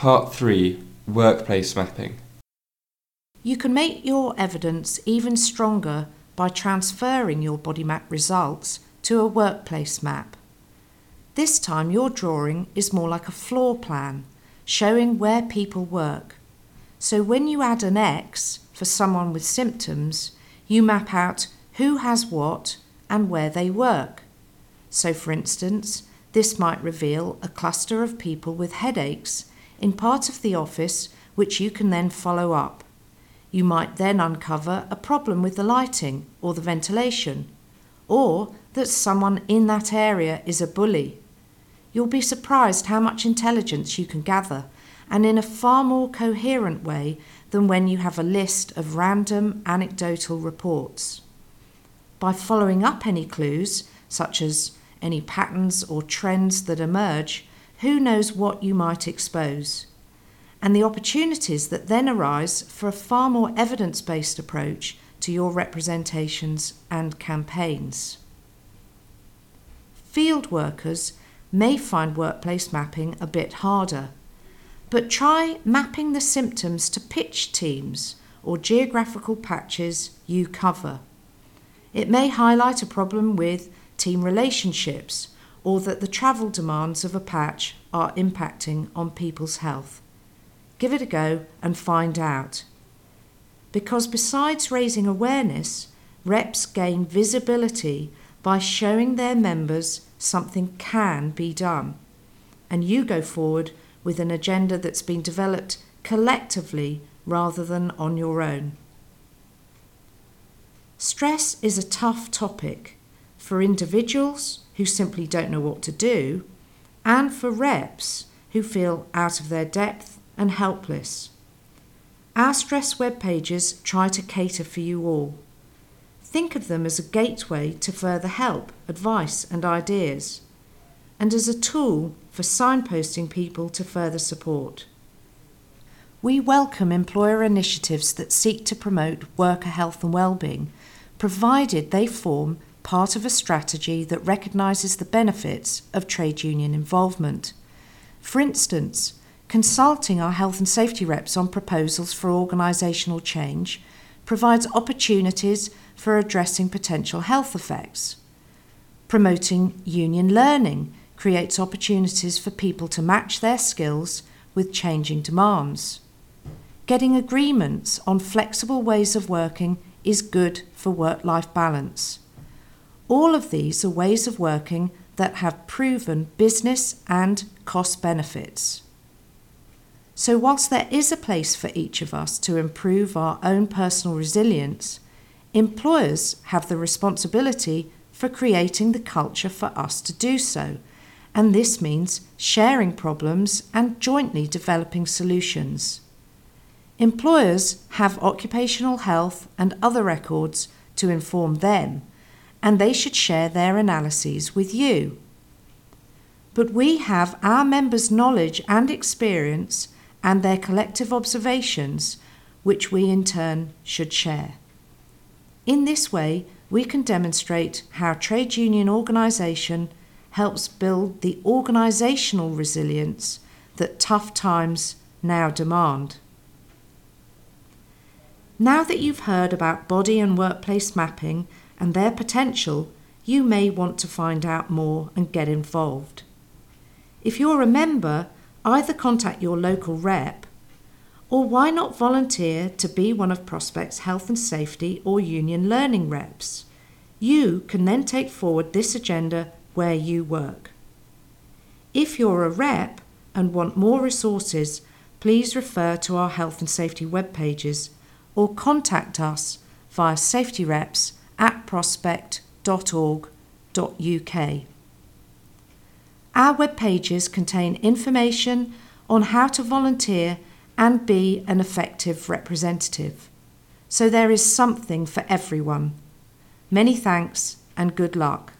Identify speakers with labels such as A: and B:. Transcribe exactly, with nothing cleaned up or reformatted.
A: Part three. Workplace mapping.
B: You can make your evidence even stronger by transferring your body map results to a workplace map. This time your drawing is more like a floor plan, showing where people work. So when you add an X for someone with symptoms, you map out who has what and where they work. So for instance, this might reveal a cluster of people with headaches in part of the office which you can then follow up. You might then uncover a problem with the lighting or the ventilation, or that someone in that area is a bully. You'll be surprised how much intelligence you can gather, and in a far more coherent way than when you have a list of random anecdotal reports. By following up any clues, such as any patterns or trends that emerge, who knows what you might expose, and the opportunities that then arise for a far more evidence-based approach to your representations and campaigns. Field workers may find workplace mapping a bit harder, but try mapping the symptoms to pitch teams or geographical patches you cover. It may highlight a problem with team relationships or that the travel demands of a patch are impacting on people's health. Give it a go and find out. Because besides raising awareness, reps gain visibility by showing their members something can be done, and you go forward with an agenda that's been developed collectively rather than on your own. Stress is a tough topic for individuals who simply don't know what to do, and for reps who feel out of their depth and helpless. Our stress web pages try to cater for you all. Think of them as a gateway to further help, advice and ideas, and as a tool for signposting people to further support. We welcome employer initiatives that seek to promote worker health and well-being, provided they form part of a strategy that recognises the benefits of trade union involvement. For instance, consulting our health and safety reps on proposals for organisational change provides opportunities for addressing potential health effects. Promoting union learning creates opportunities for people to match their skills with changing demands. Getting agreements on flexible ways of working is good for work-life balance. All of these are ways of working that have proven business and cost benefits. So whilst there is a place for each of us to improve our own personal resilience, employers have the responsibility for creating the culture for us to do so, and this means sharing problems and jointly developing solutions. Employers have occupational health and other records to inform them, and they should share their analyses with you. But we have our members' knowledge and experience and their collective observations, which we in turn should share. In this way, we can demonstrate how trade union organisation helps build the organisational resilience that tough times now demand. Now that you've heard about body and workplace mapping and their potential, you may want to find out more and get involved. If you're a member, either contact your local rep, or why not volunteer to be one of Prospect's health and safety or union learning reps? You can then take forward this agenda where you work. If you're a rep and want more resources, please refer to our health and safety web pages or contact us via safetyreps at prospect dot org dot U K. Our web pages contain information on how to volunteer and be an effective representative. So there is something for everyone. Many thanks and good luck.